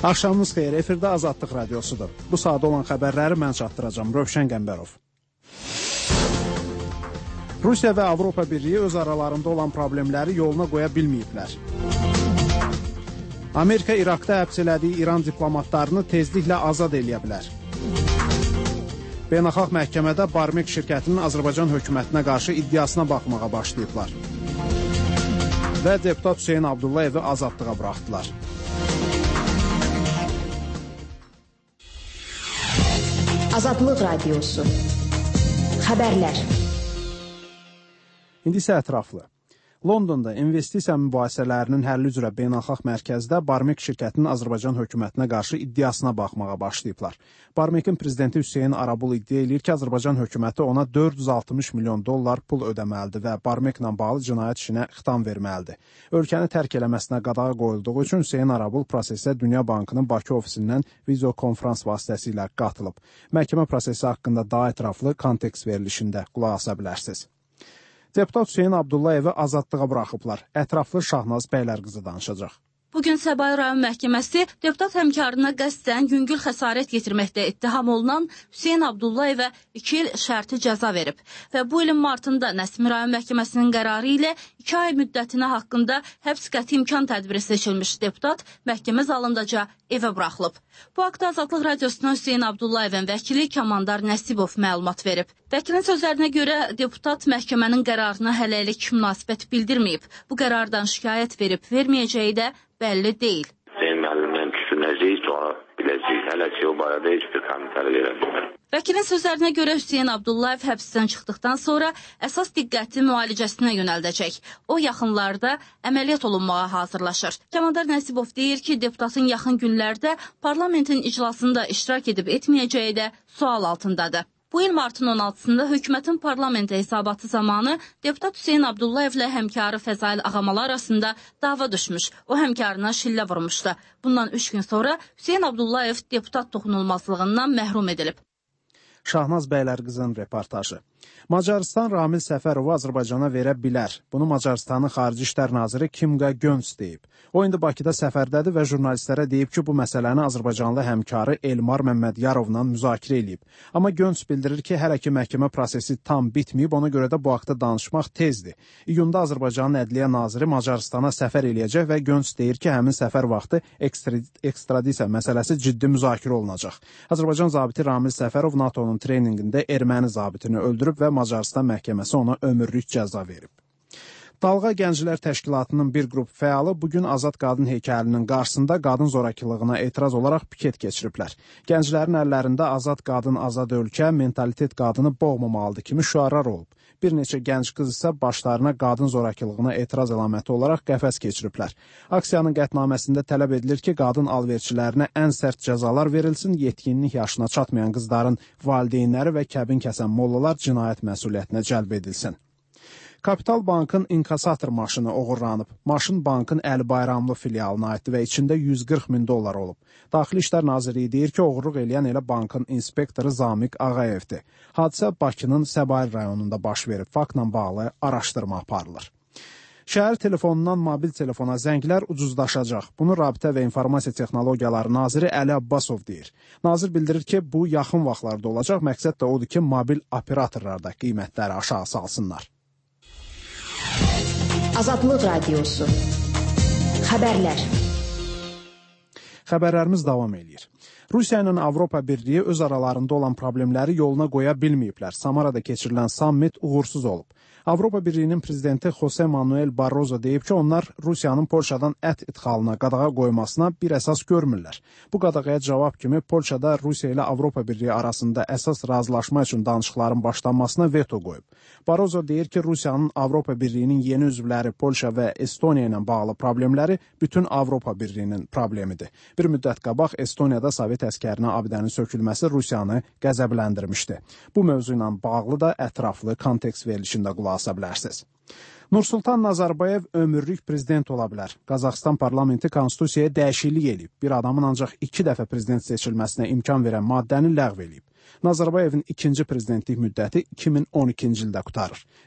Axşamınız xeyir, efirdə Azadlıq Radiosudur. Bu saat olan xəbərləri mən çatdıracağım, Rövşən Qəmbərov. Rusiya və Avropa Birliyi öz aralarında olan problemləri yoluna qoya bilməyiblər. Amerika İraqda həbs elədiyi İran diplomatlarını tezliklə azad eləyə bilər. Beynəlxalq məhkəmədə Barmek şirkətinin Azərbaycan hökumətinə qarşı iddiasına baxmağa başlayıblar. Və deputat Hüseyn Abdullayevi azadlığa buraxdılar. Azadlıq Radiosu. Xəbərlər. İndi isə ətraflı. Londonda investisiya mübahisələrinin həlli üzrə beynəlxalq mərkəzdə Barmek şirkətinin Azərbaycan hökumətinə qarşı iddiasına baxmağa başlayıblar. Barmekin prezidenti Hüseyn Arabul iddia edir ki, Azərbaycan hökuməti ona $460 milyon pul ödəməlidir və Barmeklə bağlı cinayət işinə xitam verməlidir. Ölkəni tərk eləməsinə qadağa qoyulduğu üçün Hüseyn Arabul prosesə Dünya Bankının Bakı ofisindən video konferans vasitəsilə qatılıb. Məhkəmə prosesi haqqında daha ətraflı kontekst verilişində qulaq asa bilərsiniz. Deputat Hüseyn Abdullayevi azadlığa buraxıblar. Ətraflı Şahnaz Bəylərqızı danışacaq. Bugün Səbail rayon məhkəməsi deputat həmkarına qəsdən yüngül xəsarət yetirməkdə ittiham olunan Hüseyn Abdullayevə 2 il şərti cəza verib və bu ilin martında Nəsimi rayon məhkəməsinin qərarı ilə 2 ay müddətinə haqqında həbs qəti imkan tədbiri seçilmiş deputat məhkəmə zalındaca evə buraxılıb. Bu haqda Azadlıq Radiosuna Hüseyn Abdullayevin vəkili Kamandar Nəsibov məlumat verib. Vəkilin sözlərinə görə deputat məhkəmənin qərarına hələlik münasibət bildirməyib. Bu qərardan şikayət verib verməyəcəyi də bəlli deyil. Hüseyn müəllimdən küsünəcəyik, sonra biləcəyik. Hələ ki, o barədə heç bir komentari verə bilmirəm. Vəkilin sözlərinə görə Hüseyn Abdullayev həbsdən çıxdıqdan sonra əsas diqqəti müalicəsinə yönəldəcək. O, yaxınlarda əməliyyat olunmağa hazırlaşır. Kamandar Nəsibov deyir ki, deputatın yaxın günlərdə parlamentin iclasında iştirak edib etməyəcəyi də sual altındadır. Bu il martın 16-sında hökumətin parlamentə hesabatı zamanı deputat Hüseyn Abdullayevlə həmkarı Fəzail Ağamalı arasında dava düşmüş. O həmkarına şillə vurmuşdu. Bundan 3 gün sonra Hüseyn Abdullayev deputat toxunulmazlığından məhrum edilib. Şahnaz Bəylərqızın reportajı. Macarıstan Ramil Səfərovu Azərbaycana verə bilər. Bunu Macarıstanın Xarici İşlər Naziri Kimqa Gönc deyib. O indi Bakıda səfərdədir və jurnalistlərə deyib ki, bu məsələni Azərbaycanlı həmkarı Elmar Məmmədyarovla müzakirə edib. Amma Gönc bildirir ki, hələ ki məhkəmə prosesi tam bitməyib, ona görə də bu haqda danışmaq tezdir. İyunda Azərbaycanın Ədliyyə Naziri Macarıstana səfər eləyəcək və Gönc deyir ki, həmin səfər vaxtı ekstradisiya məsələsi ciddi müzakirə olunacaq. Azərbaycan zabiti Ramil Səfərov NATO'nun treninqində erməni zabitini öldürüb və Macarıstan məhkəməsi ona ömürlük cəza verib. Dalğa Gənclər Təşkilatının bir qrup fəalı bugün Azad Qadın heykəlinin qarşısında qadın zorakılığına etiraz olaraq piket keçiriblər. Gənclərin əllərində Azad Qadın, Azad Ölkə, mentalitet qadını boğmamalıdır kimi şüarlar olub. Bir neçə gənc qız isə başlarına qadın zorakılığına etiraz əlaməti olaraq qəfəs keçiriblər. Aksiyanın qətnaməsində tələb edilir ki, qadın alverçilərinə ən sərt cəzalar verilsin, yetkinlik yaşına çatmayan qızların valideynləri və kəbin kəsən mollalar cinayət məsuliyyətinə cəlb edilsin. Kapital Bankın inkasator maşını oğurlanıb. Maşın bankın Əli Bayramlı filialına aiddir və içində $140.000 olub. Daxili İşlər Nazirliyi deyir ki, oğurluq eləyən elə bankın inspektoru Zamiq Ağayevdir. Hadisə Bakının Səbail rayonunda baş verib. Faktla bağlı araşdırma aparılır. Şəhər telefonundan mobil telefona zənglər ucuzlaşacaq. Bunu Rabitə və İnformasiya Texnologiyaları Naziri Əli Abbasov deyir. Nazir bildirir ki, bu yaxın vaxtlarda olacaq. Məqsəd də odur ki, mobil operatorlar da qiymətləri aşağı salsınlar. Azadlıq Radiosu. Xəbərlər. Xəbərlərimiz davam edir. Rusiya ilə Avropa Birliyi öz aralarında olan problemləri yoluna qoya bilməyiblər. Samarada keçirilən sammit uğursuz olub. Avropa Birliyinin prezidenti Jose Manuel Barroso deyib ki, onlar Rusiyanın Polşadan ət idxalına qadağa qoymasına bir əsas görmürlər. Bu qadağaya cavab kimi Polşada Rusiya ilə Avropa Birliyi arasında əsas razılaşma üçün danışıqların başlanmasına veto qoyub. Barroso deyir ki, Rusiyanın Avropa Birliyinin yeni üzvləri Polşa və Estoniya ilə bağlı problemləri bütün Avropa Birliyinin problemidir. Bir müddət qabaq Estoniyada Sovet əskərinə abidənin sökülməsi Rusiyanı qəzəbləndirmişdi. Bu mövzu ilə bağlı da ətraflı kontekst verilişində qulaq asa bilərsiniz. Nursultan Nazarbayev ömürlük prezident ola bilər. Qazaxıstan parlamenti konstitusiyaya dəyişiklik edib. Bir adamın ancaq 2 dəfə prezident seçilməsinə imkan verən maddəni ləğv edib. Nazarbayevin ikinci prezidentlik müddəti 2012-ci ildə qutarır.